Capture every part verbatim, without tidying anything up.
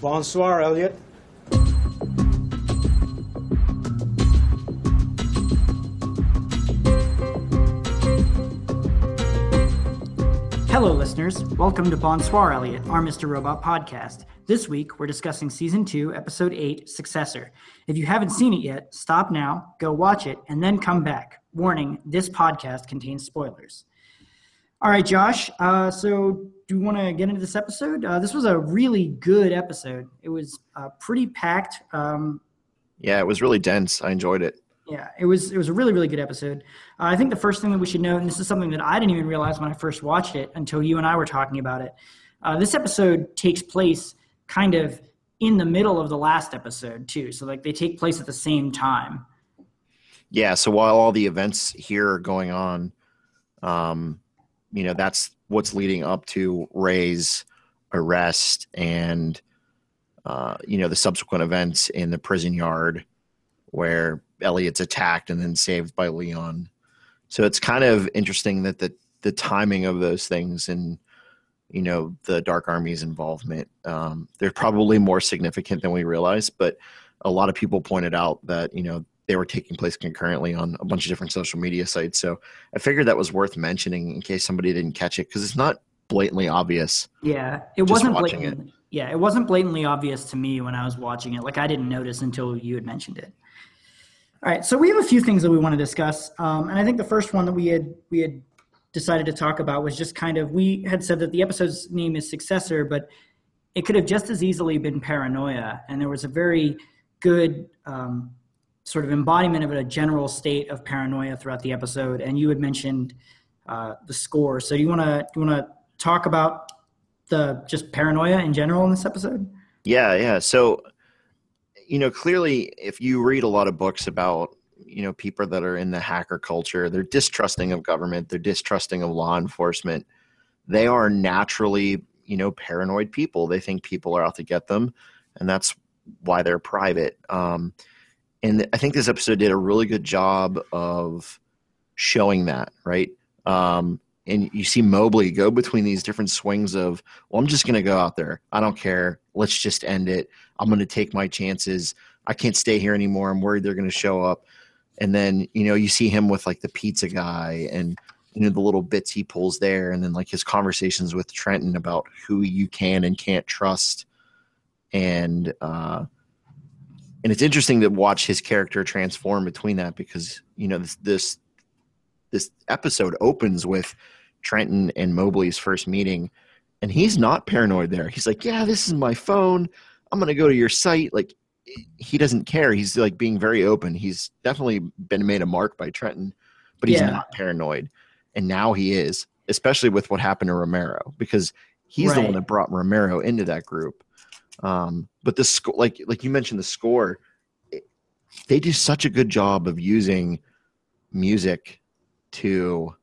Bonsoir, Elliot. Hello, listeners. Welcome to Bonsoir, Elliot, our Mister Robot podcast. This week, we're discussing Season two, Episode eight, Successor. If you haven't seen it yet, stop now, go watch it, and then come back. Warning, this podcast contains spoilers. All right, Josh, uh, so do you want to get into this episode? Uh, this was a really good episode. It was uh, pretty packed. Um, yeah, it was really dense. I enjoyed it. Yeah, it was it was a really, really good episode. Uh, I think the first thing that we should note, and this is something that I didn't even realize when I first watched it until you and I were talking about it, uh, this episode takes place kind of in the middle of the last episode, too. So, like, they take place at the same time. Yeah, so while all the events here are going on, um, you know, that's what's leading up to Ray's arrest and, uh, you know, the subsequent events in the prison yard where Elliot's attacked and then saved by Leon. So it's kind of interesting that the the timing of those things and, you know, the Dark Army's involvement, um, they're probably more significant than we realize. But a lot of people pointed out that, you know, they were taking place concurrently on a bunch of different social media sites. So I figured that was worth mentioning in case somebody didn't catch it, because it's not blatantly obvious. Yeah, it wasn't blatant. It. Yeah, it wasn't blatantly obvious to me when I was watching it. Like, I didn't notice until you had mentioned it. All right, so we have a few things that we want to discuss, um, and I think the first one that we had we had decided to talk about was just kind of, we had said that the episode's name is Successor, but it could have just as easily been Paranoia, and there was a very good um, sort of embodiment of a general state of paranoia throughout the episode, and you had mentioned uh, the score. So do you want to do you want to talk about the just paranoia in general in this episode? Yeah, yeah. So, you know, clearly, if you read a lot of books about, you know, people that are in the hacker culture, they're distrusting of government, they're distrusting of law enforcement. They are naturally, you know, paranoid people. They think people are out to get them, and that's why they're private. Um, and I think this episode did a really good job of showing that, right? Um, and you see Mobley go between these different swings of, well, I'm just going to go out there. I don't care. Let's just end it. I'm going to take my chances. I can't stay here anymore. I'm worried they're going to show up. And then, you know, you see him with like the pizza guy and, you know, the little bits he pulls there. And then like his conversations with Trenton about who you can and can't trust. And, uh, and it's interesting to watch his character transform between that, because, you know, this, this, this episode opens with Trenton and Mobley's first meeting, and he's not paranoid there. He's like, yeah, this is my phone. I'm going to go to your site. Like, he doesn't care. He's like being very open. He's definitely been made a mark by Trenton, but he's yeah. not paranoid. And now he is, especially with what happened to Romero, because he's right. the one that brought Romero into that group. Um, but the score, like, like you mentioned, the score, it, they do such a good job of using music to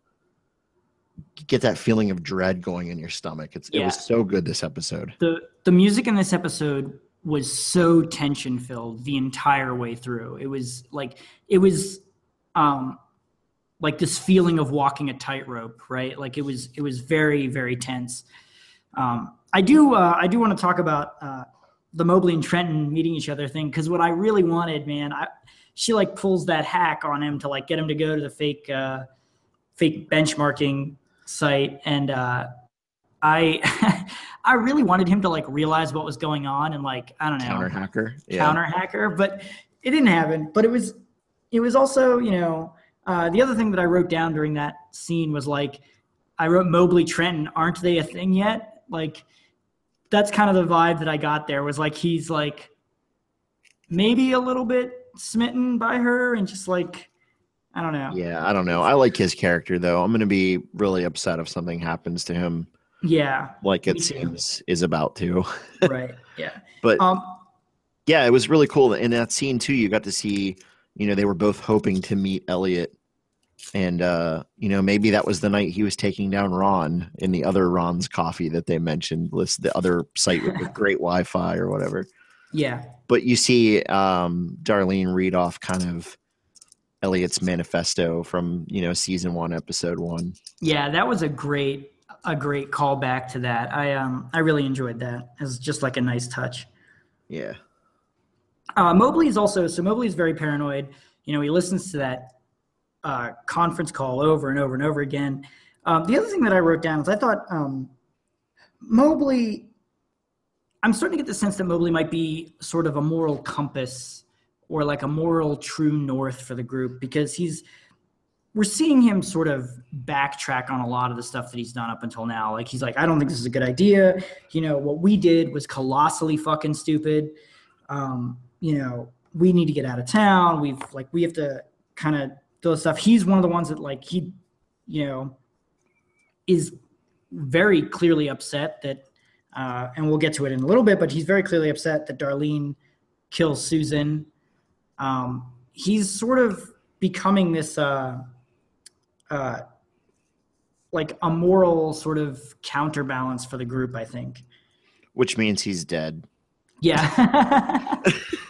get that feeling of dread going in your stomach. It's yeah. It was so good this episode. The the music in this episode was so tension filled the entire way through. It was like it was um like this feeling of walking a tightrope, right? Like it was it was very, very tense. Um I do uh, I do want to talk about uh the Mobley and Trenton meeting each other thing, because what I really wanted, man, I she like pulls that hack on him to like get him to go to the fake uh fake benchmarking site, and uh I I really wanted him to like realize what was going on and like I don't know counter hacker yeah. counter hacker, but it didn't happen. But it was it was also, you know, uh the other thing that I wrote down during that scene was like, I wrote Mobley Trenton, aren't they a thing yet? Like that's kind of the vibe that I got there, was like he's like maybe a little bit smitten by her and just like I don't know. Yeah, I don't know. I like his character, though. I'm going to be really upset if something happens to him. Yeah. Like it seems is about to. Right, yeah. But, um, yeah, it was really cool. In that scene, too, you got to see, you know, they were both hoping to meet Elliot. And, uh, you know, maybe that was the night he was taking down Ron in the other Ron's Coffee that they mentioned, list the other site with the great Wi-Fi or whatever. Yeah. But you see um, Darlene read off kind of Elliot's manifesto from, you know, season one, episode one. Yeah, that was a great, a great callback to that. I, um, I really enjoyed that. It was just like a nice touch. Yeah. Uh, Mobley is also so Mobley is very paranoid. You know, he listens to that uh, conference call over and over and over again. Um, the other thing that I wrote down is I thought um, Mobley. I'm starting to get the sense that Mobley might be sort of a moral compass or like a moral true north for the group, because he's we're seeing him sort of backtrack on a lot of the stuff that he's done up until now. Like he's like, I don't think this is a good idea. You know, what we did was colossally fucking stupid. Um, you know, we need to get out of town. We've like, we have to kind of do stuff. He's one of the ones that like, he, you know, is very clearly upset that, uh, and we'll get to it in a little bit, but he's very clearly upset that Darlene kills Susan. Um, he's sort of becoming this, uh, uh, like a moral sort of counterbalance for the group, I think. Which means he's dead. Yeah.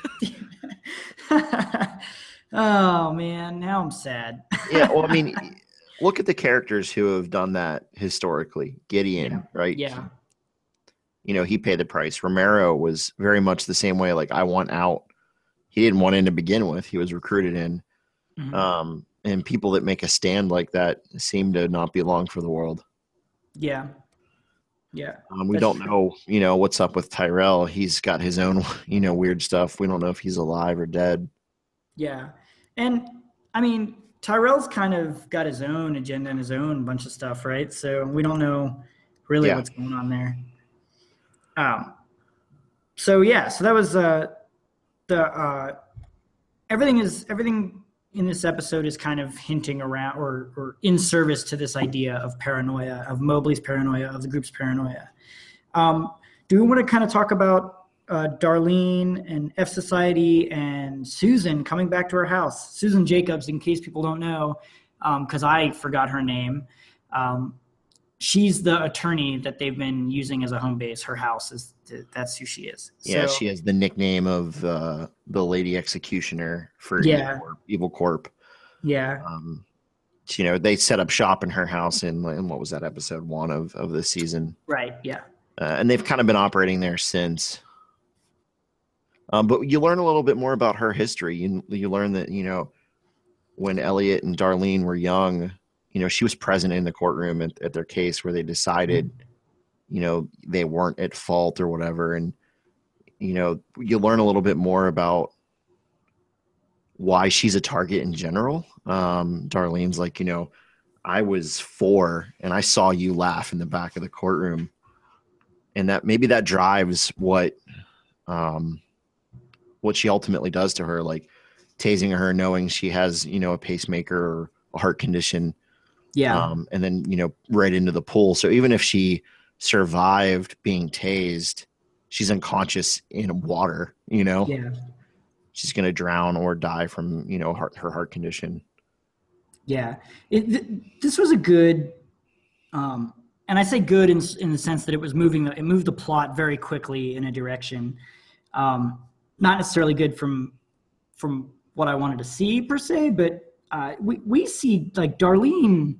Oh man, now I'm sad. Yeah, well, I mean, look at the characters who have done that historically. Gideon, Yeah. right? Yeah. You know, he paid the price. Romero was very much the same way. Like, I want out. He didn't want in to begin with. He was recruited in. Mm-hmm. Um, and people that make a stand like that seem to not be long for the world. Yeah. Yeah. Um, we That's don't true. know, you know, what's up with Tyrell. He's got his own, you know, weird stuff. We don't know if he's alive or dead. Yeah. And I mean, Tyrell's kind of got his own agenda and his own bunch of stuff, right? So we don't know really Yeah. what's going on there. Um, so yeah, so that was, uh, the, uh, everything is, everything in this episode is kind of hinting around or, or in service to this idea of paranoia, of Mobley's paranoia, of the group's paranoia. Um, do we want to kind of talk about uh, Darlene and F Society and Susan coming back to her house? Susan Jacobs, in case people don't know, because um, I forgot her name. Um, she's the attorney that they've been using as a home base. Her house is that's who she is. Yeah, So, she has the nickname of uh, the Lady Executioner for Yeah. Evil Corp. Evil Corp. yeah, Um, you know, they set up shop in her house in, in what was that, episode one of, of the season. right, yeah, Uh, and they've kind of been operating there since. Um, but you learn a little bit more about her history. You, you learn that, you know, when Elliot and Darlene were young, you know, she was present in the courtroom at, at their case where they decided, you know, they weren't at fault or whatever. And, you know, you learn a little bit more about why she's a target in general. Um, Darlene's like, you know, I was four and I saw you laugh in the back of the courtroom. And that maybe that drives what, um, what she ultimately does to her, like tasing her, knowing she has, you know, a pacemaker or a heart condition. yeah, Um, and then, you know, right into the pool. So even if she survived being tased, she's unconscious in water, you know, yeah. she's going to drown or die from, you know, heart, her heart condition. Yeah, it, th- this was a good, um, and I say good in in the sense that it was moving. The, it moved the plot very quickly in a direction. Um, not necessarily good from from what I wanted to see per se, but uh, we we see like Darlene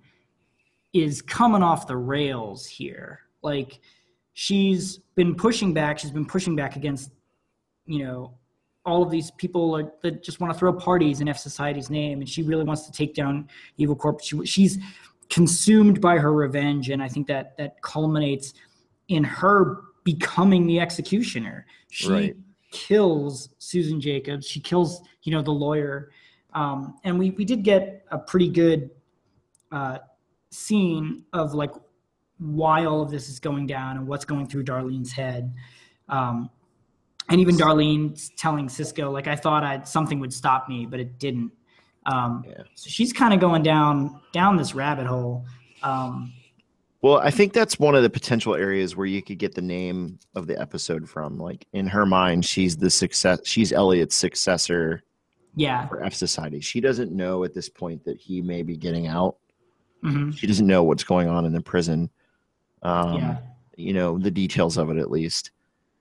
is coming off the rails here. Like she's been pushing back. She's been pushing back against, you know, all of these people are, that just want to throw parties in F Society's name, and she really wants to take down Evil Corp. She, she's consumed by her revenge, and I think that that culminates in her becoming the executioner. She Right. kills Susan Jacobs. She kills, you know, the lawyer, um, and we we did get a pretty good uh, scene of like why all of this is going down and what's going through Darlene's head. Um, And even Darlene telling Cisco, like, I thought I'd something would stop me, but it didn't. Um, Yeah. So she's kind of going down down this rabbit hole. Um, Well, I think that's one of the potential areas where you could get the name of the episode from. Like in her mind, she's the success. She's Elliot's successor yeah. for F Society. She doesn't know at this point that he may be getting out. hmm She doesn't know what's going on in the prison. Um, Yeah. You know, the details of it at least.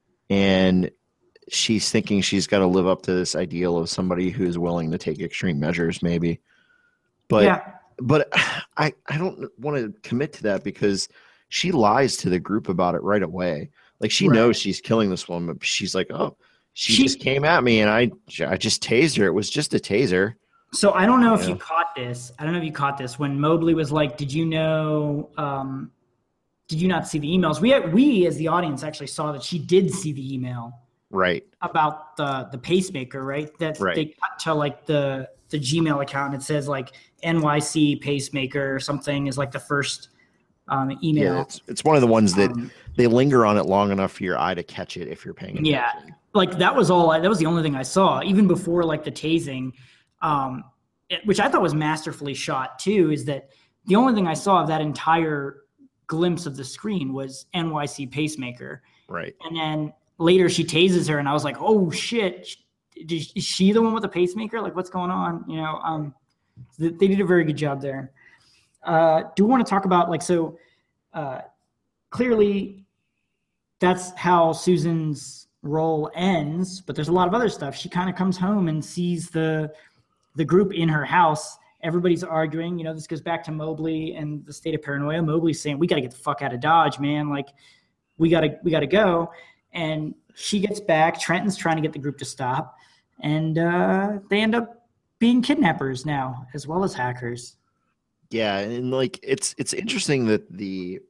And she's thinking she's got to live up to this ideal of somebody who's willing to take extreme measures, maybe. But yeah. but I, I don't want to commit to that because she lies to the group about it right away. Like she Right. knows she's killing this woman, but she's like, oh, she, She- just came at me and I, I just tased her. It was just a taser. So I don't know if Yeah. you caught this. I don't know if you caught this when Mobley was like, "Did you know? Um, did you not see the emails?" We we as the audience actually saw that she did see the email Right. about the the pacemaker, right? That Right. they cut to like the the Gmail account and it says like N Y C pacemaker or something is like the first um, email. Yeah, it's, it's one of the ones that Um, they linger on it long enough for your eye to catch it if you're paying attention. Yeah, like that was all. That was the only thing I saw, even before like the tasing, um, it- which I thought was masterfully shot too. Is that the only thing I saw of that entire glimpse of the screen was N Y C pacemaker, Right. and then later she tases her, and I was like, oh shit, is she the one with the pacemaker? Like, what's going on? You know, um, they did a very good job there. Uh, do we want to talk about like so? Uh, clearly, that's how Susan's role ends, but there's a lot of other stuff. She kind of comes home and sees the the group in her house. Everybody's arguing. You know, this goes back to Mobley and the state of paranoia. Mobley's saying, "We got to get the fuck out of Dodge, man. Like, we gotta we gotta go." And she gets back. Trenton's trying to get the group to stop, and uh, they end up being kidnappers now, as well as hackers. Yeah, and like it's it's interesting that the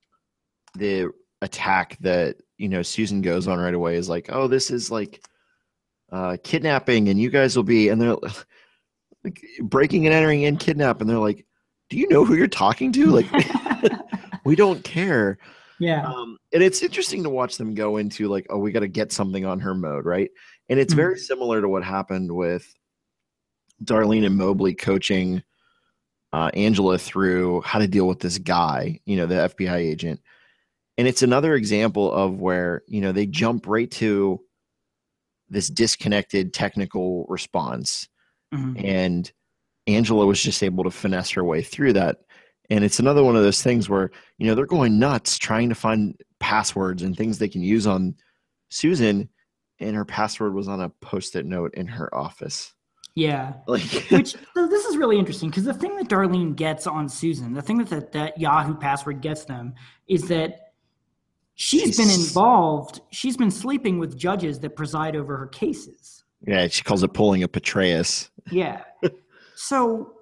the attack that you know Susan goes on right away is like, oh, this is like uh, kidnapping, and you guys will be, and they're like breaking and entering and kidnap, and they're like, do you know who you're talking to? Like, we don't care. Yeah. Um, and it's interesting to watch them go into like, oh, we got to get something on her mode, right? And it's Mhm. very similar to what happened with Darlene and Mobley coaching uh, Angela through how to deal with this guy, you know, the F B I agent. And it's another example of where, you know, they jump right to this disconnected technical response. Mhm. And Angela was just able to finesse her way through that. And it's another one of those things where, you know, they're going nuts trying to find passwords and things they can use on Susan. And her password was on a Post-it note in her office. Yeah. Like, Which so this is really interesting because the thing that Darlene gets on Susan, the thing that that, that Yahoo password gets them is that she's, She's- been involved. She's been sleeping with judges that preside over her cases. yeah, she calls it pulling a Petraeus. Yeah. So,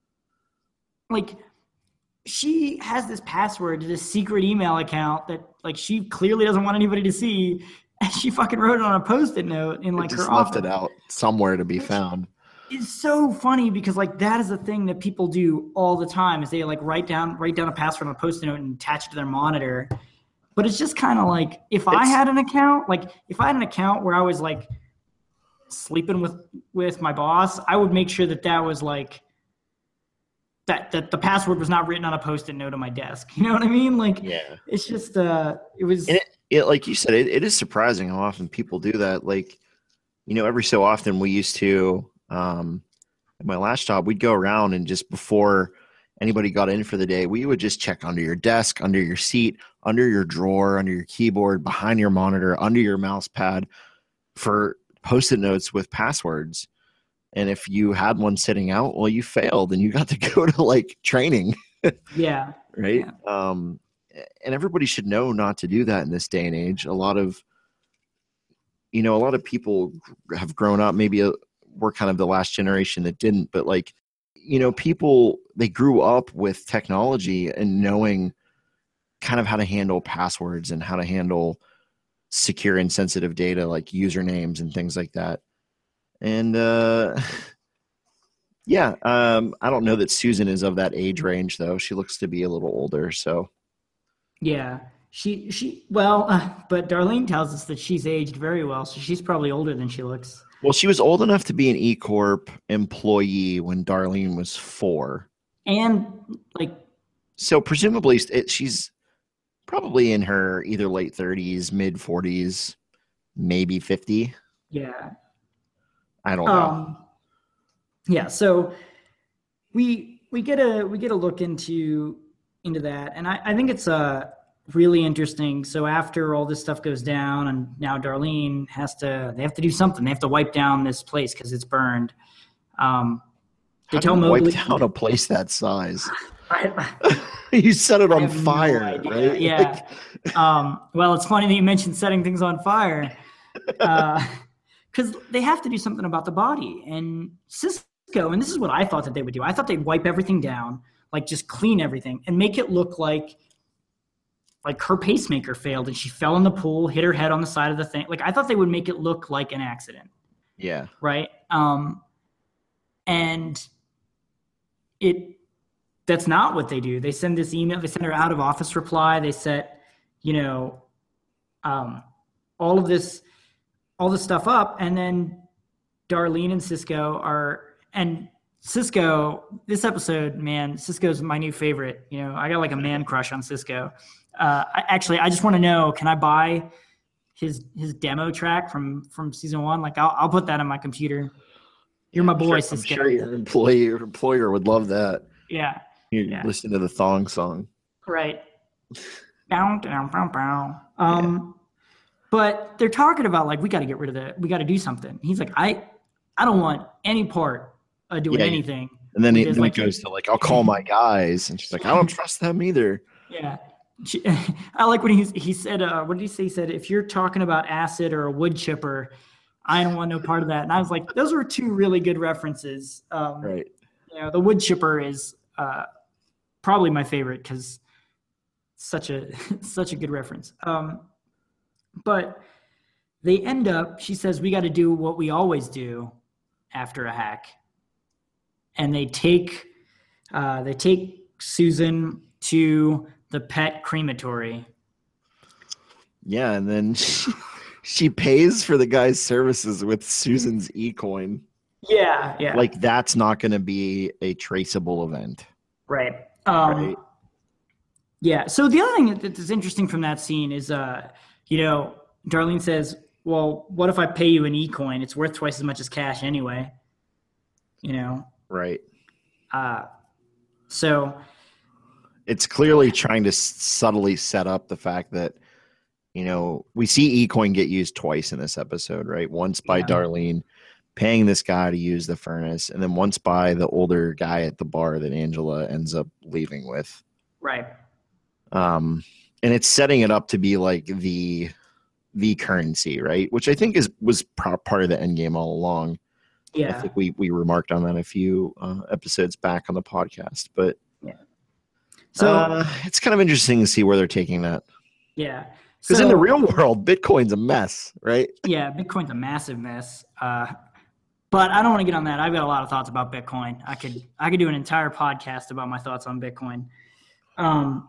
like, she has this password to this secret email account that, like, she clearly doesn't want anybody to see, and she fucking wrote it on a Post-it note in like Just her left office. it out somewhere to be found. It's so funny because like that is a thing that people do all the time is they like write down write down a password on a Post-it note and attach it to their monitor. But it's just kind of like if I It's- had an account, like if I had an account where I was like sleeping with with my boss, I would make sure that that was like that that the password was not written on a Post-it note on my desk. You know what I mean? Like Yeah. it's just uh it was And it, it, like you said, it, it is surprising how often people do that. Like, you know, every so often we used to, um, at my last job, we'd go around and just before anybody got in for the day, we would just check under your desk, under your seat, under your drawer, under your keyboard, behind your monitor, under your mouse pad for Post-it notes with passwords. And if you had one sitting out, well, you failed and you got to go to like training. yeah. Right. Um, and everybody should know not to do that in this day and age. A lot of, you know, a lot of people have grown up, maybe a, we're kind of the last generation that didn't, but like, you know, people, they grew up with technology and knowing kind of how to handle passwords and how to handle secure and sensitive data like usernames and things like that. And, uh, yeah, um, I don't know that Susan is of that age range though. She looks to be a little older. So, Yeah. She she well, uh, but Darlene tells us that she's aged very well, so she's probably older than she looks. well, she was old enough to be an E Corp employee when Darlene was four. And like So presumably it, she's probably in her either late thirties, mid forties, maybe fifty. yeah. I don't know. Um yeah, so we we get a we get a look into into that, and I, I think it's uh really interesting. So after all this stuff goes down, and now Darlene has to they have to do something. They have to wipe down this place because it's burned. Um they How tell do you Mobley wipe down a place that size? I, You set it I on have no fire, idea. right? Yeah. Like, um, well, it's funny that you mentioned setting things on fire. Uh, because they have to do something about the body. And Cisco, and this is what I thought that they would do. I thought they'd wipe everything down, like just clean everything and make it look like like her pacemaker failed and she fell in the pool, hit her head on the side of the thing. Like I thought they would make it look like an accident. Yeah. Right. Um, and it, that's not what they do. They send this email, they send her out of office reply. They set, you know, um, all of this, all this stuff up. And then Darlene and Cisco are, and Cisco, this episode, man, Cisco's my new favorite. You know, I got like a man crush on Cisco. Uh, I, actually, I just want to know, can I buy his his demo track from from season one? Like, I'll I'll put that on my computer. You're my boy, I'm Cisco. sure your employee, your employer would love that. Yeah. You yeah. listen to the thong song. Right. Bow, down, bow, bow. Um, yeah. But they're talking about like, we got to get rid of the, we got to do something. He's like, I, I don't want any part of doing yeah, anything. And then, he, then like, it goes to like, I'll call my guys. And she's like, I don't trust them either. Yeah. She, I like when he, he said, uh, what did he say? He said, if you're talking about acid or a wood chipper, I don't want no part of that. And I was like, those were two really good references. Um, right. You know, the wood chipper is uh, probably my favorite because such a such a good reference. Um, but they end up, she says, we got to do what we always do after a hack. And they take uh, they take Susan to the pet crematory. Yeah, and then she, she pays for the guy's services with Susan's e-coin. Yeah, yeah. Like that's not going to be a traceable event. Right. Um, right. Yeah. So the other thing that's interesting from that scene is, uh, you know, Darlene says, well, what if I pay you an e-coin? It's worth twice as much as cash anyway. You know? Right. Uh, so. It's clearly trying to subtly set up the fact that, you know, we see eCoin get used twice in this episode, right? Once by yeah. Darlene paying this guy to use the furnace, and then once by the older guy at the bar that Angela ends up leaving with. Right. Um, and it's setting it up to be like the the currency, right? Which I think is was pro- part of the end game all along. Yeah. I think we we remarked on that a few uh, episodes back on the podcast, but yeah. So uh, it's kind of interesting to see where they're taking that. Yeah. Because so, in the real world, Bitcoin's a mess, right? Yeah, Bitcoin's a massive mess. Uh, but I don't want to get on that. I've got a lot of thoughts about Bitcoin. I could I could do an entire podcast about my thoughts on Bitcoin. Um,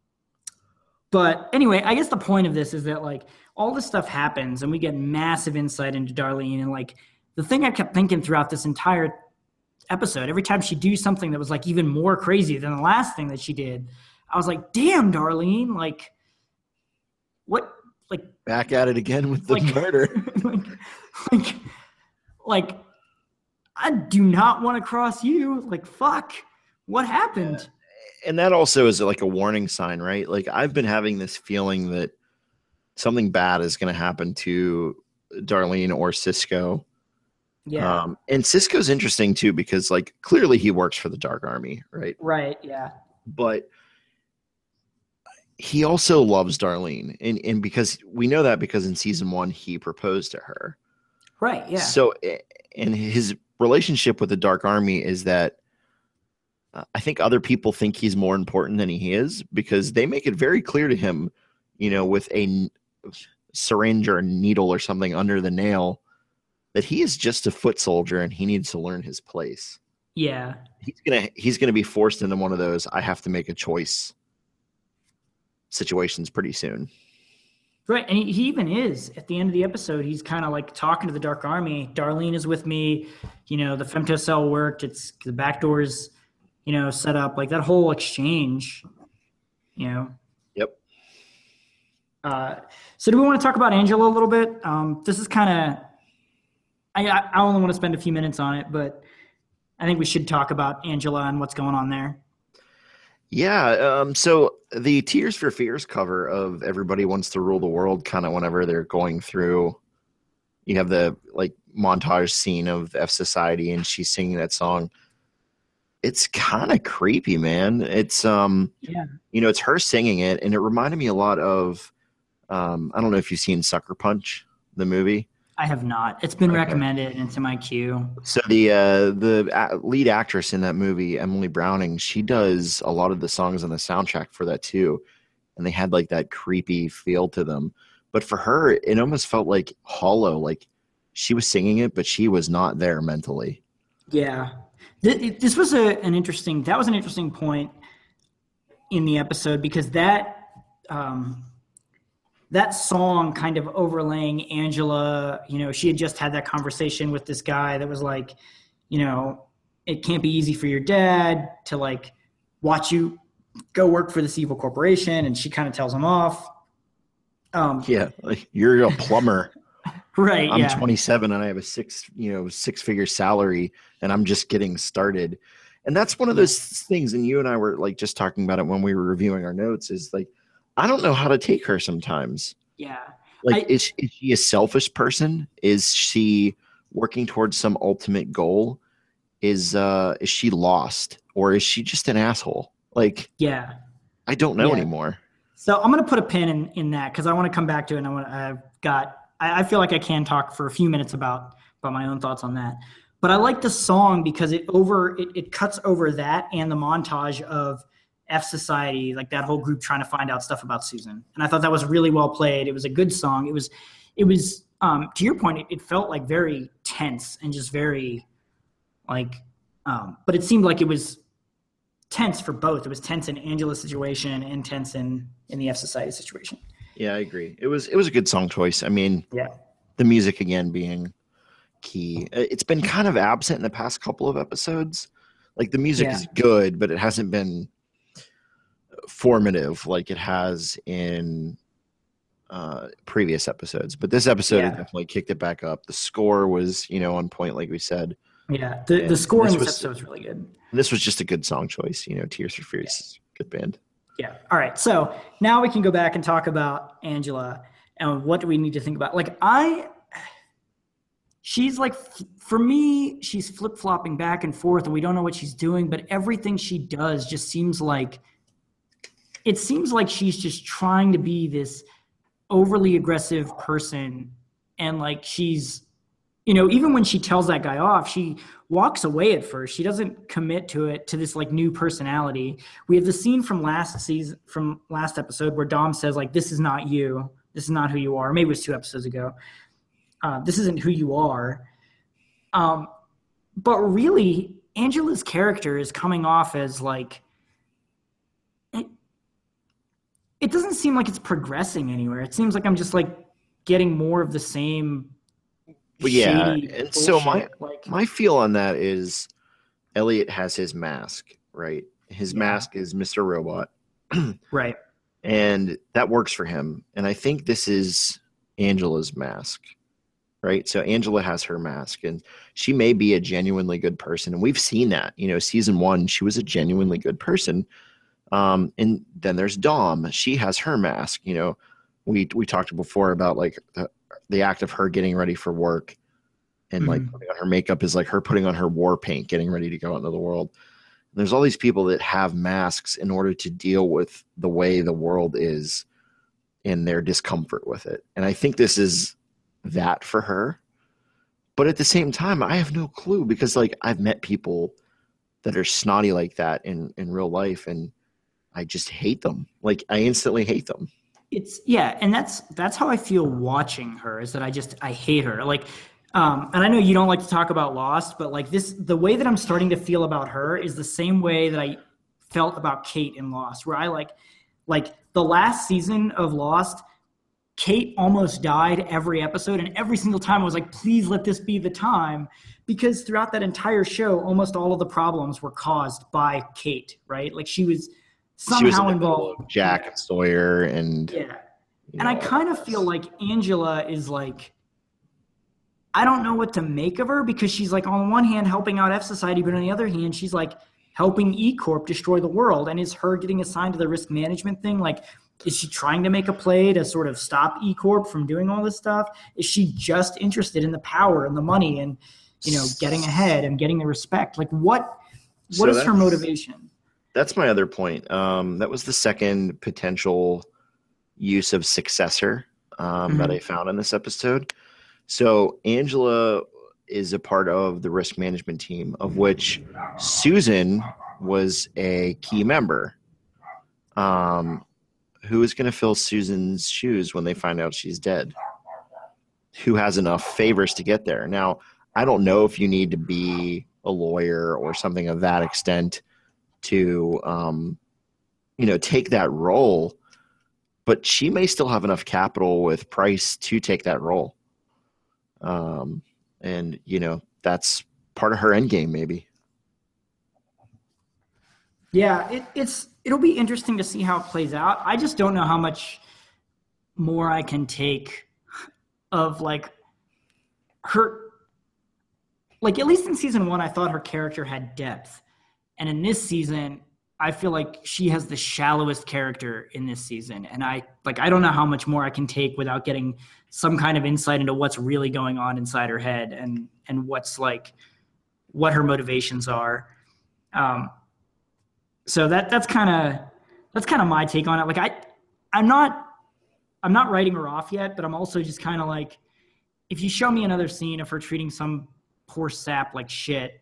but anyway, I guess the point of this is that like all this stuff happens and we get massive insight into Darlene. And like the thing I kept thinking throughout this entire episode, every time she'd do something that was like even more crazy than the last thing that she did, I was like, damn, Darlene, like what, like back at it again with the like, murder. like, like, like, I do not want to cross you. Like, fuck, what happened? Yeah. And that also is like a warning sign, right? Like I've been having this feeling that something bad is going to happen to Darlene or Cisco. Yeah. Um, and Cisco's interesting too, because like clearly he works for the Dark Army, right? Right. Yeah. But he also loves Darlene. And, and because we know that because in season one, he proposed to her. Right. Yeah. So, and his relationship with the Dark Army is that uh, I think other people think he's more important than he is because they make it very clear to him, you know, with a n- syringe or a needle or something under the nail, that he is just a foot soldier and he needs to learn his place. Yeah. He's going to, he's going to be forced into one of those, I have to make a choice situations pretty soon. Right. And he, he even is at the end of the episode, he's kind of like talking to the Dark Army. Darlene is with me. You know, the femtocell worked. It's the back doors, you know, set up like that whole exchange, you know? Yep. Uh, so do we want to talk about Angela a little bit? Um, this is kind of, I, I only want to spend a few minutes on it, but I think we should talk about Angela and what's going on there. Yeah. Um, so the Tears for Fears cover of Everybody Wants to Rule the World, kind of whenever they're going through, you have the like montage scene of F Society and she's singing that song. It's kind of creepy, man. It's, um, yeah. you know, it's her singing it. And it reminded me a lot of, um, I don't know if you've seen Sucker Punch, the movie. I have not. It's been Okay. recommended into my queue. So the uh, the a- lead actress in that movie, Emily Browning, she does a lot of the songs on the soundtrack for that too, and they had like that creepy feel to them. But for her, it almost felt like hollow, like she was singing it, but she was not there mentally. Yeah. Th- This was a, an interesting, that was an interesting point in the episode because that, um, that song kind of overlaying Angela, you know, she had just had that conversation with this guy that was like, you know, it can't be easy for your dad to like watch you go work for this evil corporation. And she kind of tells him off. Um, Yeah, like you're a plumber. right. I'm yeah. twenty-seven and I have a six, you know, six figure salary and I'm just getting started. And that's one of those things. And you and I were like just talking about it when we were reviewing our notes is like, I don't know how to take her sometimes. Yeah. Like, I, is, is she a selfish person? Is she working towards some ultimate goal? Is, uh, is she lost or is she just an asshole? Like, yeah. I don't know Yeah. anymore. So I'm going to put a pin in, in that because I want to come back to it. And I want I've got, I, I feel like I can talk for a few minutes about, about my own thoughts on that. But I like the song because it over, it, it cuts over that and the montage of F Society, like that whole group trying to find out stuff about Susan. And I thought that was really well played. It was a good song. It was, it was, um, to your point, it, it felt like very tense and just very like, um, but it seemed like it was tense for both. It was tense in Angela's situation and tense in, in the F Society situation. Yeah, I agree. It was, it was a good song choice. I mean, Yeah. the music again being key. It's been kind of absent in the past couple of episodes. Like the music Yeah. is good, but it hasn't been formative like it has in uh previous episodes. But this episode Yeah. it definitely kicked it back up. The score was, you know, on point, like we said. Yeah. The, And the score in this this was- episode was really good. This was just a good song choice, you know. Tears for Fears, good band. Yeah. All right. So now we can go back and talk about Angela and what do we need to think about? Like I, she's like, for me, she's flip flopping back and forth and we don't know what she's doing, but everything she does just seems like, it seems like she's just trying to be this overly aggressive person. And like, she's, you know, even when she tells that guy off, she walks away at first. She doesn't commit to it, to this like new personality. We have the scene from last season, from last episode where Dom says like, this is not you. This is not who you are. Maybe it was two episodes ago. Uh, this isn't who you are. Um, but really, Angela's character is coming off as like, it, it doesn't seem like it's progressing anywhere. It seems like I'm just like getting more of the same. But yeah, shady and so my bullshit, like my feel on that is Elliot has his mask, right? His Yeah. mask is Mister Robot. right. And that works for him. And I think this is Angela's mask, right? So Angela has her mask and she may be a genuinely good person. And we've seen that, you know, season one, she was a genuinely good person. Um, and then there's Dom. She has her mask, you know, we, we talked before about like the, the act of her getting ready for work and like Mhm. putting on her makeup is like her putting on her war paint, getting ready to go out into the world. There's all these people that have masks in order to deal with the way the world is and their discomfort with it. And I think this is that for her. But at the same time, I have no clue because like I've met people that are snotty like that in, in real life and I just hate them. Like I instantly hate them. It's yeah, and that's that's how I feel watching her is that I just I hate her. Like um and I know you don't like to talk about Lost, but like this the way that I'm starting to feel about her is the same way that I felt about Kate in Lost, where I like like the last season of Lost, Kate almost died every episode, and every single time I was like, please let this be the time, because throughout that entire show, almost all of the problems were caused by Kate, right? Like she was somehow She was in the middle involved. of Jack and Sawyer and Yeah. you And know, I kind of feel like Angela is like, I don't know what to make of her because she's like on one hand helping out F Society, but on the other hand, she's like helping E Corp destroy the world. And is her getting assigned to the risk management thing? Like, is she trying to make a play to sort of stop E Corp from doing all this stuff? Is she just interested in the power and the money and, you know, getting ahead and getting the respect? Like what, what So is her that's- motivation? That's my other point. Um, that was the second potential use of successor um, that Mhm. I found in this episode. So Angela is a part of the risk management team, of which Susan was a key member. Um, who is going to fill Susan's shoes when they find out she's dead? Who has enough favors to get there? Now, I don't know if you need to be a lawyer or something of that extent to, um, you know, take that role, but she may still have enough capital with Price to take that role. Um, and, you know, that's part of her end game, maybe. Yeah, it, it's it'll be interesting to see how it plays out. I just don't know how much more I can take of like her. Like, at least in season one, I thought her character had depth, and in this season, I feel like she has the shallowest character in this season. And I like I don't know how much more I can take without getting some kind of insight into what's really going on inside her head and and what's like what her motivations are. Um, So that that's kind of that's kind of my take on it. Like I, I'm not I'm not writing her off yet, but I'm also just kind of like, if you show me another scene of her treating some poor sap like shit,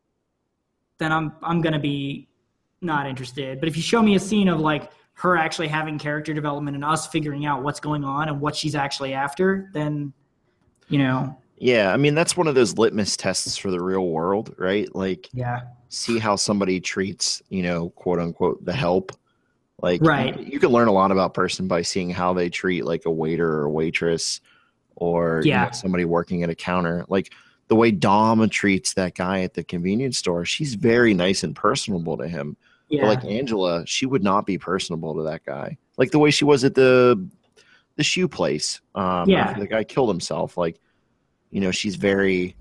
then I'm I'm gonna be not interested. But if you show me a scene of like her actually having character development and us figuring out what's going on and what she's actually after, then you know. Yeah, I mean that's one of those litmus tests for the real world, right? Like, yeah. See how somebody treats, you know, quote unquote, the help. Like, right. you, you can learn a lot about a person by seeing how they treat like a waiter or a waitress or yeah. you know, somebody working at a counter. Like the way Dom treats that guy at the convenience store, she's very nice and personable to him. Yeah. But like Angela, she would not be personable to that guy. Like the way she was at the the shoe place. Um, yeah. After the guy killed himself. Like, you know, she's very,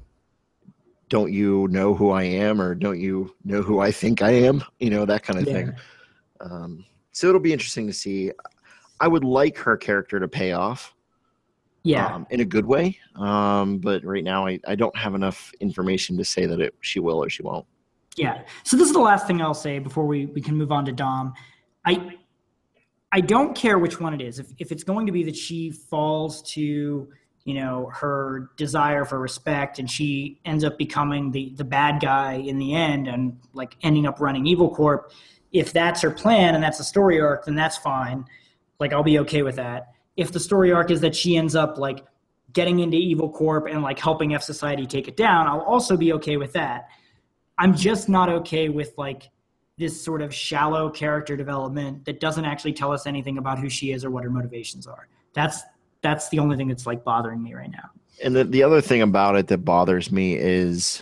don't you know who I am, or don't you know who I think I am? You know, that kind of yeah. thing. Um, so it'll be interesting to see. I would like her character to pay off. Yeah. Um, in a good way. Um, but right now I, I don't have enough information to say that it, she will or she won't. Yeah. So this is the last thing I'll say before we, we can move on to Dom. I I don't care which one it is. If if it's going to be that she falls to, you know, her desire for respect and she ends up becoming the, the bad guy in the end and like ending up running Evil Corp, if that's her plan and that's the story arc, then that's fine. Like, I'll be okay with that. If the story arc is that she ends up like getting into Evil Corp and like helping F Society take it down, I'll also be okay with that. I'm just not okay with like this sort of shallow character development that doesn't actually tell us anything about who she is or what her motivations are. That's that's the only thing that's like bothering me right now. And the, the other thing about it that bothers me is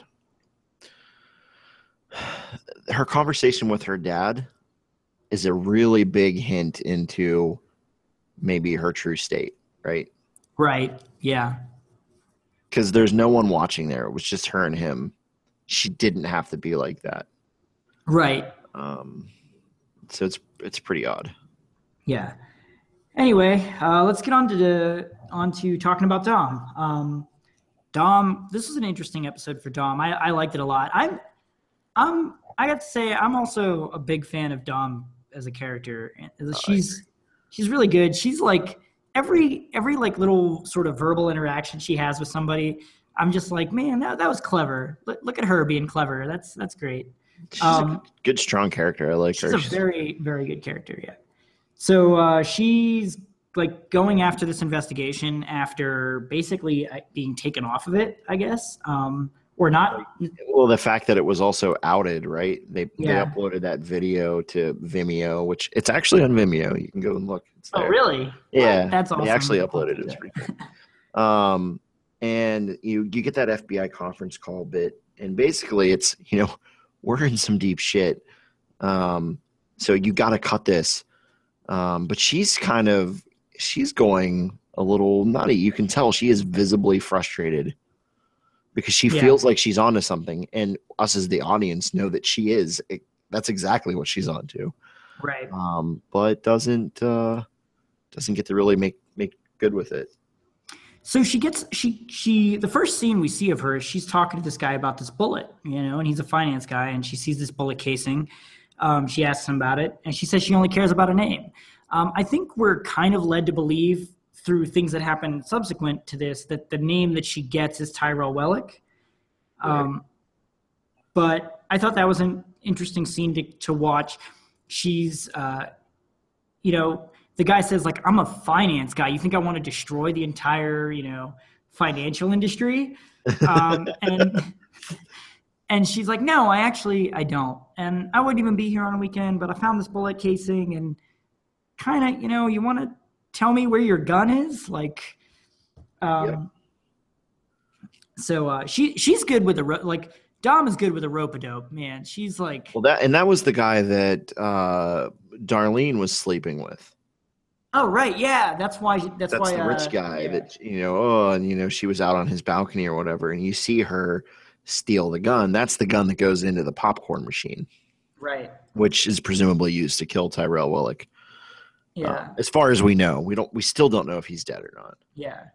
her conversation with her dad is a really big hint into maybe her true state, right? Right. Yeah. Because there's no one watching there. It was just her and him. She didn't have to be like that. Right. Um, so it's it's pretty odd. Yeah. Anyway, uh, let's get on to the, on to talking about Dom. Um, Dom, this was an interesting episode for Dom. I, I liked it a lot. I'm, I'm, I got to say, I'm also a big fan of Dom as a character. She's, she's really good. She's like every, every like little sort of verbal interaction she has with somebody, I'm just like, man, that, that was clever. Look, look at her being clever. That's, that's great. She's um, a good, strong character. I like she's her. a She's very, very good character. Yeah. So uh, she's like going after this investigation after basically being taken off of it, I guess, um, or not. Well, the fact that it was also outed, right? They Yeah. they uploaded that video to Vimeo, which it's actually on Vimeo. You can go and look. It's Oh, there. really? Yeah, Well, that's awesome. They actually uploaded it. It's pretty cool. Um, and you you get that F B I conference call bit, and basically it's, you know, we're in some deep shit. Um, so you got to cut this. Um, but she's kind of, she's going a little nutty. You can tell she is visibly frustrated because she Yeah. feels like she's onto something, and us as the audience know that she is. It, that's exactly what she's onto. Right. Um, but doesn't uh, doesn't get to really make make good with it. So she gets, she, she, the first scene we see of her is she's talking to this guy about this bullet, you know, and he's a finance guy, and she sees this bullet casing. Um, she asks him about it, and she says she only cares about a name. Um, I think we're kind of led to believe through things that happen subsequent to this that the name that she gets is Tyrell Wellick. Um, Right. But I thought that was an interesting scene to, to watch. She's, uh, you know, the guy says, like, I'm a finance guy. You think I want to destroy the entire, you know, financial industry? Um, and and she's like, no, I actually, I don't. And I wouldn't even be here on a weekend, but I found this bullet casing and kind of, you know, you want to tell me where your gun is? Like, um, Yep. so uh, she she's good with the, ro- like, Dom is good with a rope-a-dope, man. She's like, Well, that and that was the guy that uh, Darlene was sleeping with. oh, right, yeah, that's why, that's, That's why, the rich uh, guy yeah. that, you know, oh, and, you know, she was out on his balcony or whatever, and you see her steal the gun. That's the gun that goes into the popcorn machine, Right, which is presumably used to kill Tyrell Wellick. yeah, Uh, as far as we know, we don't. We still don't know if he's dead or not. yeah.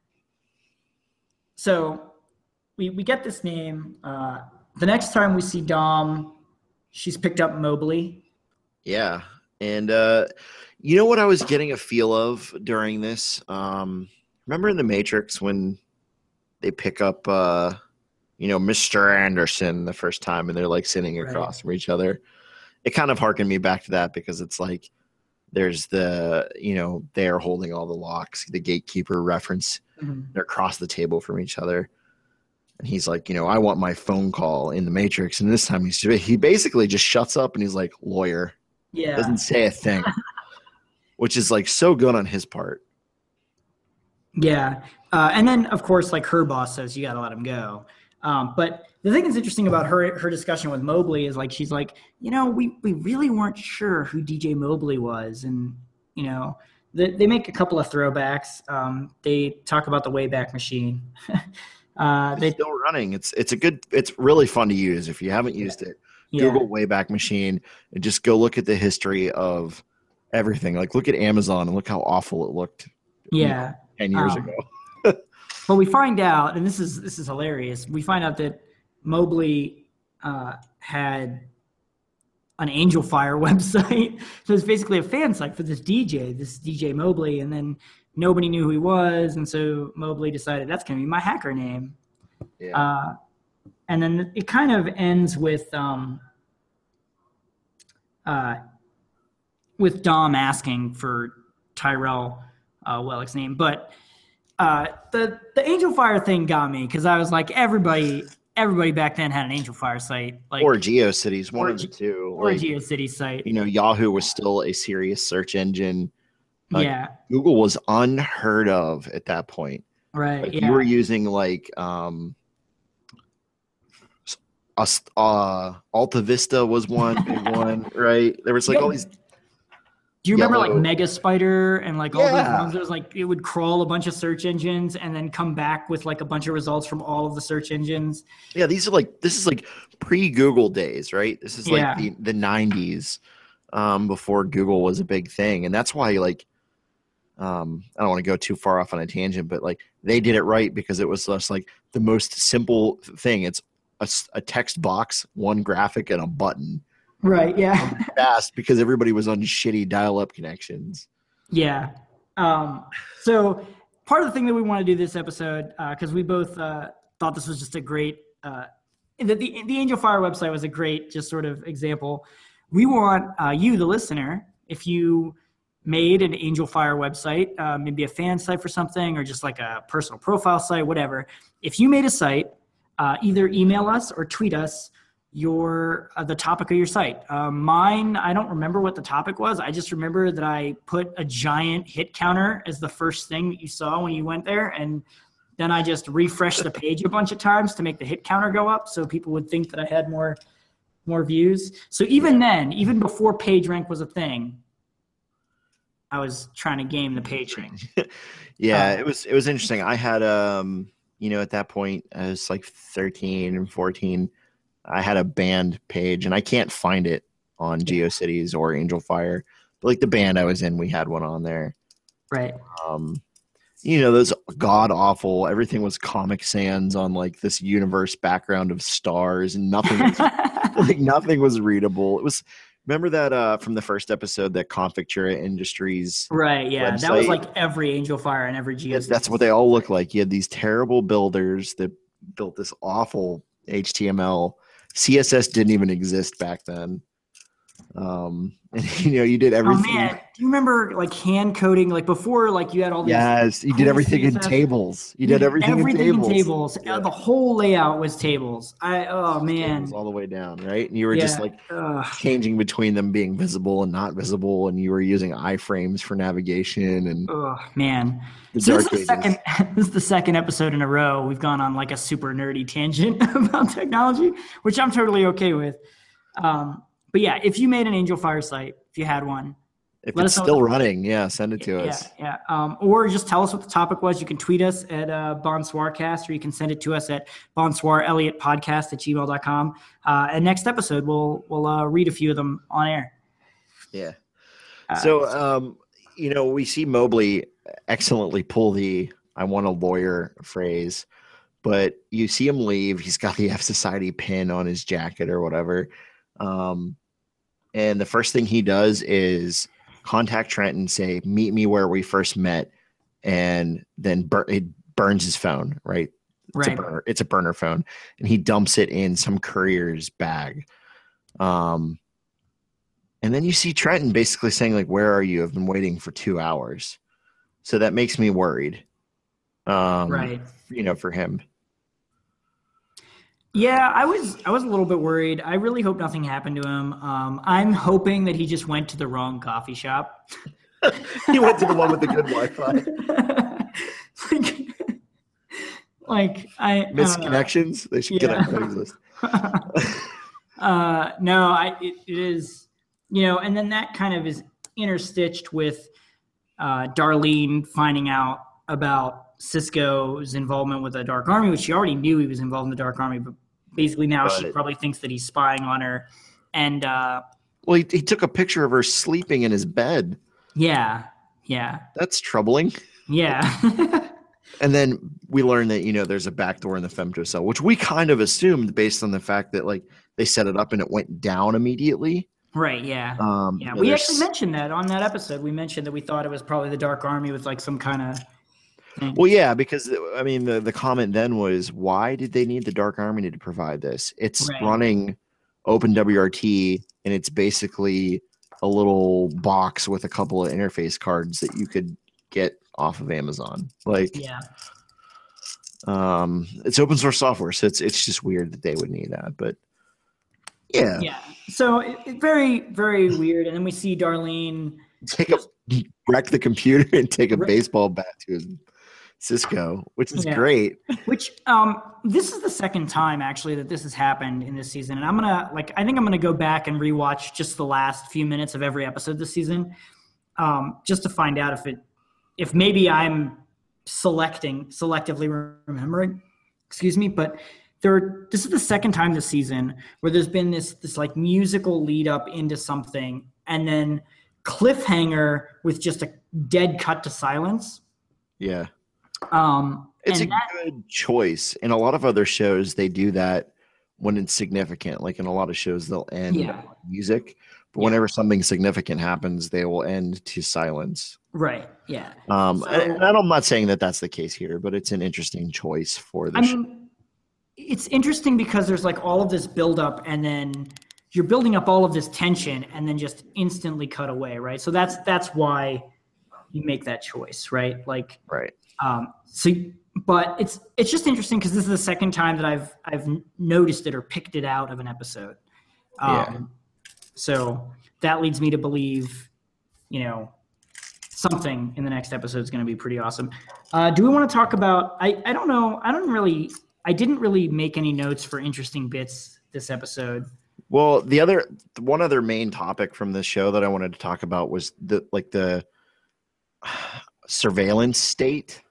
So we we get this name. Uh, the next time we see Dom, she's picked up Mobley. Yeah, and uh, you know what I was getting a feel of during this? Um, remember in the Matrix when they pick up, uh, you know, Mister Anderson the first time, and they're like sitting across Right. from each other. It kind of harkened me back to that because it's like there's the, you know, they're holding all the locks, the gatekeeper reference. Mhm. They're across the table from each other. And he's like, you know, I want my phone call in the Matrix. And this time he's, he basically just shuts up and he's like, lawyer. Yeah, Doesn't say a thing, which is like so good on his part. yeah. Uh, and then, of course, like her boss says, you got to let him go. Um, but the thing that's interesting about her her discussion with Mobley is like she's like, you know, we, we really weren't sure who D J Mobley was, and you know, they, they make a couple of throwbacks. Um, they talk about the Wayback Machine. uh, It's they still running. It's it's a good. It's really fun to use if you haven't used it. yeah, Google Wayback Machine and just go look at the history of everything. Like look at Amazon and look how awful it looked. you know, yeah. ten years Um, ago. But we find out, and this is this is hilarious. We find out that Mobley uh, had an Angel Fire website. So it's basically a fan site for this D J, this D J Mobley, and then nobody knew who he was, and so Mobley decided that's going to be my hacker name. Yeah. Uh, and then it kind of ends with um, uh, with Dom asking for Tyrell uh, Wellick's name, but. Uh, the the Angel Fire thing got me because I was like, everybody everybody back then had an Angel Fire site, like or GeoCities, one or of the Ge- two. or a Like, GeoCities site. you know, Yahoo was still a serious search engine. Like, Yeah, Google was unheard of at that point. right. Like Yeah, you were using like um, us- uh, Alta Vista was one big one, right? There was like Yeah. all these. do you remember yellow- like Mega Spider and like all Yeah. those ones? It was like it would crawl a bunch of search engines and then come back with like a bunch of results from all of the search engines. Yeah, these are like this is like pre-Google days, right? This is like Yeah. the the nineties, um, before Google was a big thing, and that's why like, um, I don't want to go too far off on a tangent, but like they did it right because it was just like the most simple thing. It's a, s- a text box, one graphic, and a button. Right. Yeah. Fast because everybody was on shitty dial-up connections. Yeah. Um, so part of the thing that we want to do this episode, because we both uh, thought this was just a great, uh, the, the, the Angel Fire website was a great just sort of example. We want uh, you, the listener, if you made an Angel Fire website, uh, maybe a fan site for something or just like a personal profile site, whatever. If you made a site, uh, either email us or tweet us your uh, the topic of your site. Um, mine, I don't remember what the topic was. I just remember that I put a giant hit counter as the first thing that you saw when you went there, and then I just refreshed the page a bunch of times to make the hit counter go up, so people would think that I had more more views. So even then, even before PageRank was a thing, I was trying to game the PageRank. Yeah, Uh, it was it was interesting. I had um, you know, at that point I was like thirteen and fourteen. I had a band page, and I can't find it on GeoCities or Angel Fire. But like the band I was in, we had one on there. Right. Um, you know, those god awful. Everything was Comic Sans on like this universe background of stars, and nothing was like nothing was readable. It was Remember that uh, from the first episode, that Confictura Industries Right, yeah. website? That was like every Angel Fire and every Yeah, Geocities. that's what they all look like. You had these terrible builders that built this awful H T M L. C S S didn't even exist back then. Um, and you know, you did everything. Oh man, do you remember like hand coding? Like before, like you had all these. Yes, you cool did everything C S S. in tables. You did everything, everything in tables. in tables. Yeah. Uh, the whole layout was tables. I oh man, Tables all the way down, right? And you were yeah. just like Ugh. changing between them being visible and not visible, and you were using iframes for navigation. And oh man, the so this dark is the ages. second. This is the second episode in a row we've gone on like a super nerdy tangent about technology, which I'm totally okay with. Um, but yeah, if you made an Angel Fire site, if you had one, If let it's us know still what the- running, yeah, send it to yeah, us. yeah. Um, or just tell us what the topic was. You can tweet us at uh, Bonsoircast, or you can send it to us at Bonsoir Elliott Podcast at gmail dot com. Uh, and next episode, we'll we'll uh, read a few of them on air. Yeah. Uh, So, um, you know, we see Mobley excellently pull the "I want a lawyer" phrase, but you see him leave. He's got the F Society pin on his jacket or whatever. Um, and the first thing he does is contact Trent and say, "Meet me where we first met," and then bur- it burns his phone. Right? It's right. a burner. It's a burner phone, and he dumps it in some courier's bag. Um, and then you see Trenton basically saying, like, "Where are you? I've been waiting for two hours." So that makes me worried. Um, Right. You know, for him. Yeah, I was I was a little bit worried. I really hope nothing happened to him. Um, I'm hoping that he just went to the wrong coffee shop. He went to the one with the good Wi-Fi. like, like I Missed uh, connections. They should get yeah. on Craigslist. uh, no, I it, it is, you know, and then that kind of is interstitched with uh, Darlene finding out about Cisco's involvement with the Dark Army, which she already knew he was involved in the Dark Army, but basically now But- she probably thinks that he's spying on her. And uh, Well, he, he took a picture of her sleeping in his bed. yeah, yeah, That's troubling. yeah. And then we learn that, you know, there's a backdoor in the femtocell, which we kind of assumed based on the fact that, like, they set it up and it went down immediately. Right, yeah. Um, Yeah, you know, we there's- actually mentioned that on that episode. We mentioned that we thought it was probably the Dark Army with like some kind of thing. Well, yeah, because I mean, the, the comment then was, why did they need the Dark Army to provide this? It's Right. running Open W R T, and it's basically a little box with a couple of interface cards that you could get off of Amazon. Like, Yeah. um, it's open source software, so it's it's just weird that they would need that. But yeah, Yeah. So it, it very, very weird. And then we see Darlene. take a wreck the computer and take a Right. baseball bat to his Cisco, which is Yeah. great. Which um this is the second time actually that this has happened in this season. And I'm gonna like I think I'm gonna go back and rewatch just the last few minutes of every episode this season. Um, just to find out if it if maybe I'm selecting selectively remembering. Excuse me, but there this is the second time this season where there's been this this like musical lead up into something and then cliffhanger with just a dead cut to silence. Yeah. Um It's a and that, good choice. In a lot of other shows, they do that when it's significant. Like in a lot of shows, they'll end Yeah. on music, but Yeah. whenever something significant happens, they will end to silence. right, yeah. Um, So- and, and I'm not saying that that's the case here, but it's an interesting choice for the I show. mean, it's interesting because there's like all of this buildup, and then you're building up all of this tension, and then just instantly cut away, right? So that's that's why you make that choice, right? Like, Right. um, so, but it's it's just interesting because this is the second time that I've I've noticed it or picked it out of an episode. Um, Yeah. So that leads me to believe, you know, something in the next episode is going to be pretty awesome. Uh, do we want to talk about? I I don't know. I don't really. I didn't really make any notes for interesting bits this episode. Well, the other one other main topic from this show that I wanted to talk about was the like the surveillance state.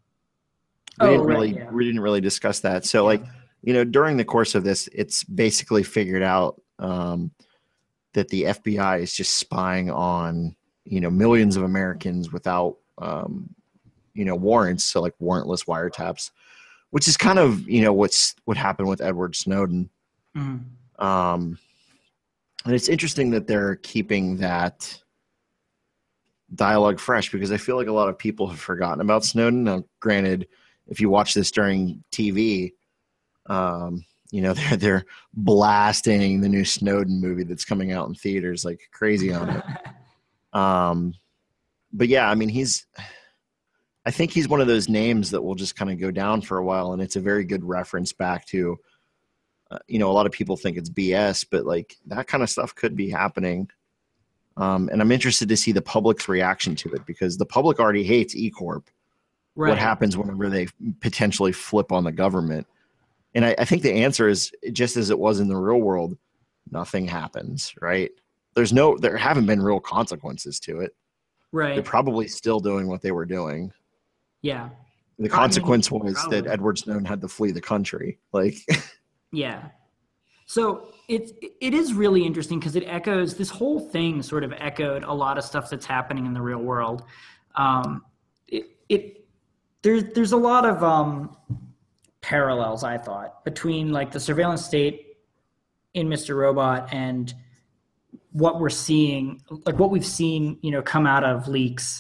We Oh, didn't right, really yeah. we didn't really discuss that. So like, you know, during the course of this, it's basically figured out um, that the F B I is just spying on, you know, millions of Americans without um, you know, warrants, so like warrantless wiretaps, which is kind of, you know, what's what happened with Edward Snowden. Mhm. Um, And it's interesting that they're keeping that dialogue fresh, because I feel like a lot of people have forgotten about Snowden. Now, granted, if you watch this during T V, um, you know, they're they're blasting the new Snowden movie that's coming out in theaters like crazy on it. Um, but yeah, I mean, he's, I think he's one of those names that will just kind of go down for a while, and it's a very good reference back to, uh, you know, a lot of people think it's B S, but like that kind of stuff could be happening. Um, and I'm interested to see the public's reaction to it, because the public already hates E Corp. Right. What happens whenever they potentially flip on the government? And I, I think the answer is just as it was in the real world, nothing happens, right? There's no, there haven't been real consequences to it. Right. They're probably still doing what they were doing. Yeah. The consequence I mean, was probably. that Edward Snowden had to flee the country. Like, yeah. So it, it is really interesting because it echoes, this whole thing sort of echoed a lot of stuff that's happening in the real world. Um, it, it, there's, there's a lot of um, parallels, I thought, between like the surveillance state in Mister Robot and what we're seeing, like what we've seen, you know, come out of leaks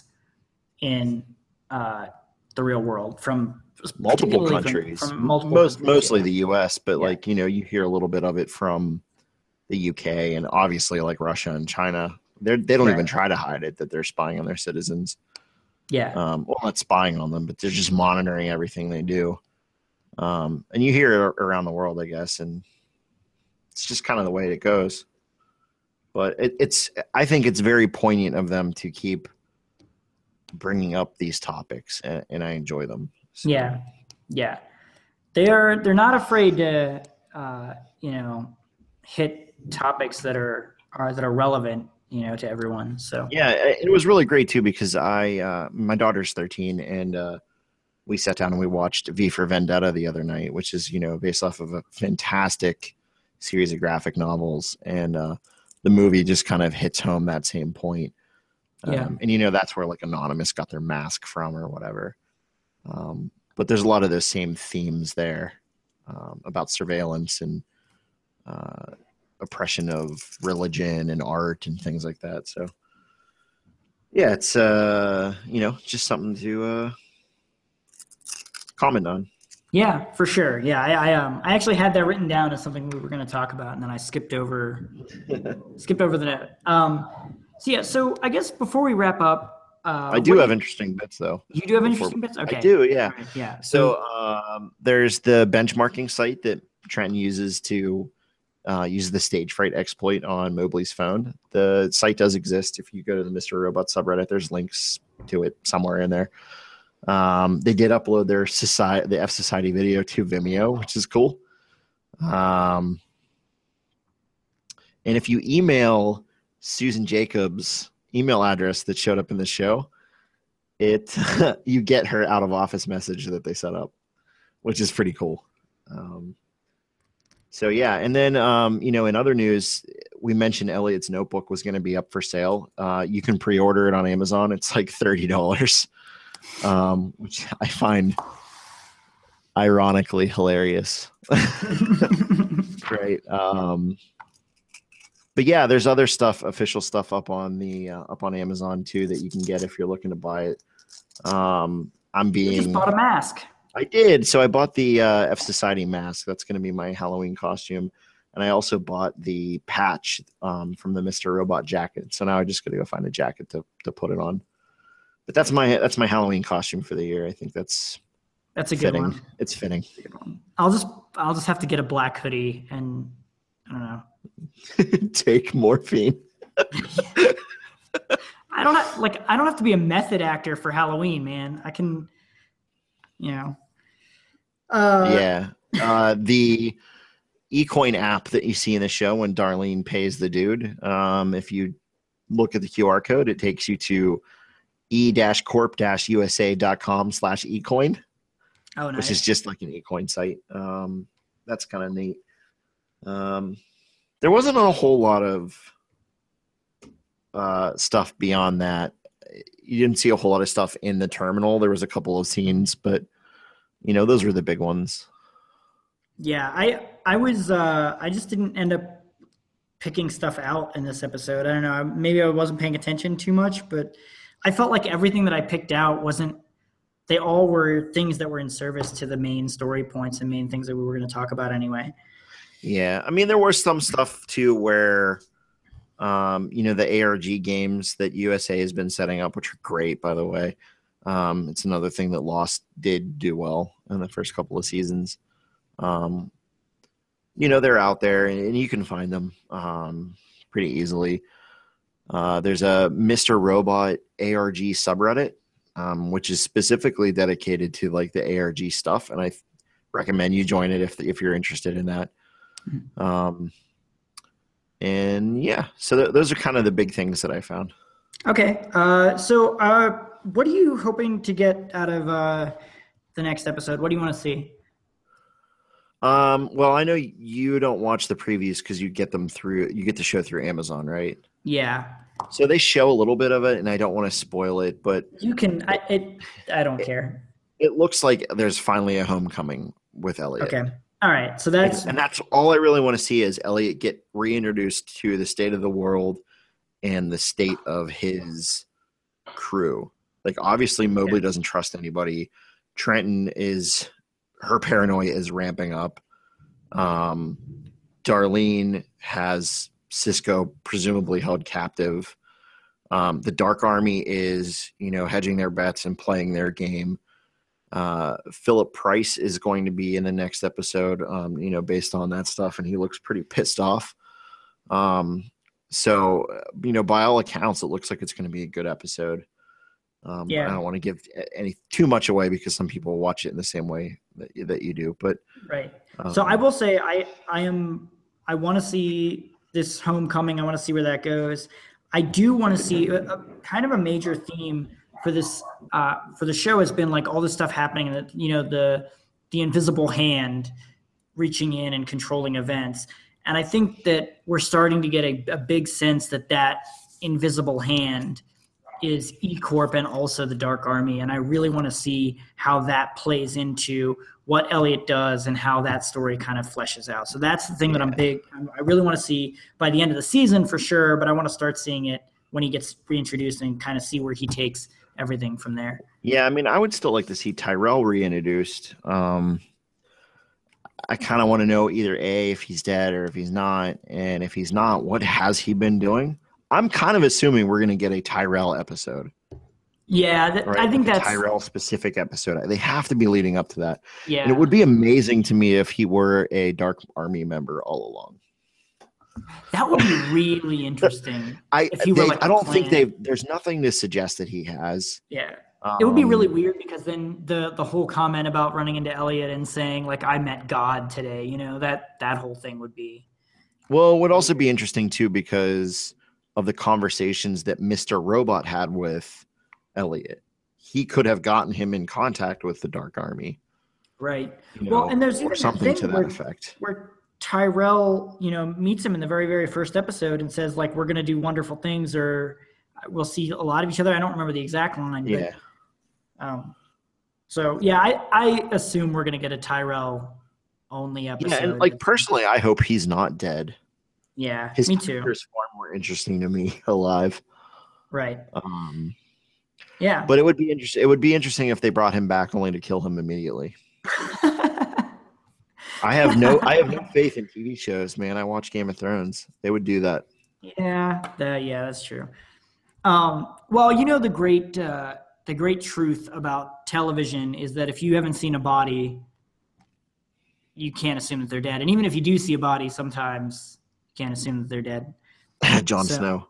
in uh, the real world from multiple countries, from, from multiple most countries, mostly yeah. the U S, but yeah. like, you know, you hear a little bit of it from the U K and obviously like Russia and China. They're, they don't right. even try to hide it that they're spying on their citizens. Yeah. Um, well, not spying on them, but they're just monitoring everything they do. Um, and you hear it around the world, I guess, and it's just kind of the way it goes. But it, it's, I think it's very poignant of them to keep bringing up these topics, and, and I enjoy them. So. Yeah, yeah, they are. They're not afraid to, uh, you know, hit topics that are are that are relevant, you know, to everyone. So yeah, it was really great too, because I, uh, my daughter's thirteen, and uh, we sat down and we watched V for Vendetta the other night, which is, you know, based off of a fantastic series of graphic novels, and uh, the movie just kind of hits home that same point. Yeah. Um, and, you know, that's where like Anonymous got their mask from or whatever. Um, but there's a lot of those same themes there um, about surveillance and uh, oppression of religion and art and things like that. So, yeah, it's, uh, you know, just something to uh, comment on. Yeah, for sure. Yeah, I, I um I actually had that written down as something we were going to talk about, and then I skipped over skipped over the note. Um, so yeah, so I guess before we wrap up, uh, I do have you, interesting bits though. You do have interesting bits. Okay, I do. Yeah, right, yeah. So, so um, there's the benchmarking site that Trenton uses to uh, use the stage fright exploit on Mobley's phone. The site does exist. If you go to the Mister Robot subreddit, there's links to it somewhere in there. Um, they did upload their society, the F Society video to Vimeo, which is cool. Um, and if you email Susan Jacobs' email address that showed up in the show, it you get her out of office message that they set up, which is pretty cool. Um, so yeah, and then um, you know, in other news, we mentioned Elliot's notebook was going to be up for sale. Uh, you can pre-order it on Amazon. It's like thirty dollars. Um, which I find ironically hilarious. Right. Um, but yeah, there's other stuff, official stuff up on the, uh, up on Amazon too, that you can get if you're looking to buy it. Um, I'm being, you just bought a mask. I did. So I bought the, uh, F Society mask. That's going to be my Halloween costume. And I also bought the patch, um, from the Mister Robot jacket. So now I just got to go find a jacket to, to put it on. But that's my that's my Halloween costume for the year. I think that's that's a fitting. good one. It's fitting. I'll just I'll just have to get a black hoodie and I don't know. Take morphine. I don't have, like I don't have to be a method actor for Halloween, man. I can, you know. Uh, yeah. Uh, the eCoin app that you see in the show when Darlene pays the dude. Um, if you look at the Q R code, it takes you to e-corp-usa.com slash ecoin, oh, nice. Which is just like an ecoin site. Um, that's kind of neat. Um, there wasn't a whole lot of uh, stuff beyond that. You didn't see a whole lot of stuff in the terminal. There was a couple of scenes, but you know, those were the big ones. Yeah, I I was uh, I just didn't end up picking stuff out in this episode. I don't know. Maybe I wasn't paying attention too much, but I felt like everything that I picked out wasn't, they all were things that were in service to the main story points and main things that we were going to talk about anyway. Yeah. I mean, there was some stuff too where, um, you know, the A R G games that U S A has been setting up, which are great, by the way. Um, it's another thing that Lost did do well in the first couple of seasons. Um, you know, they're out there and you can find them um, pretty easily. Uh, there's a Mister Robot A R G subreddit, um, which is specifically dedicated to like the A R G stuff. And I th- recommend you join it if, if you're interested in that. Um, and yeah, so th- those are kind of the big things that I found. Okay. Uh, so uh, what are you hoping to get out of uh, the next episode? What do you want to see? Um, well, I know you don't watch the previews because you get them through, you get the show through Amazon, right? Yeah. So they show a little bit of it, and I don't want to spoil it, but you can. I it. I don't it, care. It looks like there's finally a homecoming with Elliot. Okay. All right. So that's and, and that's all I really want to see is Elliot get reintroduced to the state of the world and the state of his crew. Like obviously, Mobley doesn't trust anybody. Trenton is her paranoia is ramping up. Um, Darlene has Cisco presumably held captive. Um, the Dark Army is, you know, hedging their bets and playing their game. Uh, Philip Price is going to be in the next episode, um, you know, based on that stuff, and he looks pretty pissed off. Um, so, you know, by all accounts, it looks like it's going to be a good episode. Um, yeah. I don't want to give any too much away because some people watch it in the same way that, that you do, but right. Um, so I will say, I, I am, I want to see this homecoming. I want to see where that goes. I do want to see a, a kind of a major theme for this, uh, for the show has been like all this stuff happening and you know, the, the invisible hand reaching in and controlling events. And I think that we're starting to get a, a big sense that that invisible hand is E-Corp and also the Dark Army. And I really want to see how that plays into what Elliot does and how that story kind of fleshes out. So that's the thing that I'm big. I really want to see by the end of the season for sure, but I want to start seeing it when he gets reintroduced and kind of see where he takes everything from there. Yeah. I mean, I would still like to see Tyrell reintroduced. Um, I kind of want to know either A, if he's dead or if he's not. And if he's not, what has he been doing? I'm kind of assuming we're going to get a Tyrell episode. Yeah, th- right? I think like that's a Tyrell specific episode. They have to be leading up to that. Yeah, and it would be amazing to me if he were a Dark Army member all along. That would be really interesting. I if he they, were like I don't plan. think they. There's nothing to suggest that he has. Yeah. Um, it would be really weird because then the the whole comment about running into Elliot and saying like I met God today, you know, that that whole thing would be. Well, it would also be interesting too because of the conversations that Mister Robot had with Elliot. He could have gotten him in contact with the Dark Army. Right. You well, know, and there's or something to that where, effect. Where Tyrell, you know, meets him in the very, very first episode and says like, we're going to do wonderful things or we'll see a lot of each other. I don't remember the exact line. Yeah. But, um, so yeah, I, I assume we're going to get a Tyrell only episode. Yeah. And like personally, I hope he's not dead. Yeah, his me too. Is far more interesting to me alive. Right. Um, yeah, but it would be interesting. It would be interesting if they brought him back only to kill him immediately. I have no, I have no faith in T V shows, man. I watch Game of Thrones. They would do that. Yeah, that, yeah, that's true. Um, well, you know the great, uh, the great truth about television is that if you haven't seen a body, you can't assume that they're dead. And even if you do see a body, sometimes can't assume that they're dead. Jon so. Snow.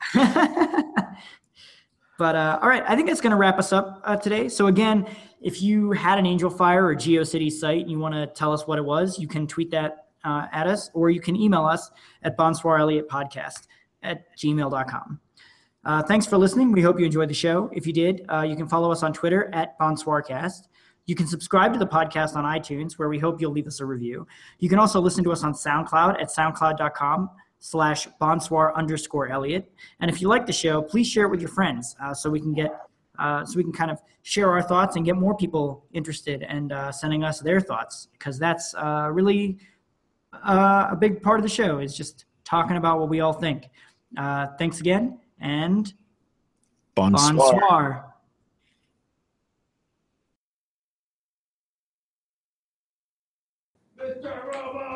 But uh, all right, I think that's going to wrap us up uh, today. So again, if you had an Angel Fire or GeoCities site and you want to tell us what it was, you can tweet that uh, at us, or you can email us at bonsoir elliott podcast at gmail dot com. Uh, thanks for listening. We hope you enjoyed the show. If you did, uh, you can follow us on Twitter at bonsoircast. You can subscribe to the podcast on iTunes, where we hope you'll leave us a review. You can also listen to us on SoundCloud at soundcloud.com slash bonsoir underscore Elliott. And if you like the show, please share it with your friends uh, so we can get uh, so we can kind of share our thoughts and get more people interested and uh, sending us their thoughts, because that's uh, really uh, a big part of the show is just talking about what we all think. Uh, thanks again, and bonsoir. bonsoir.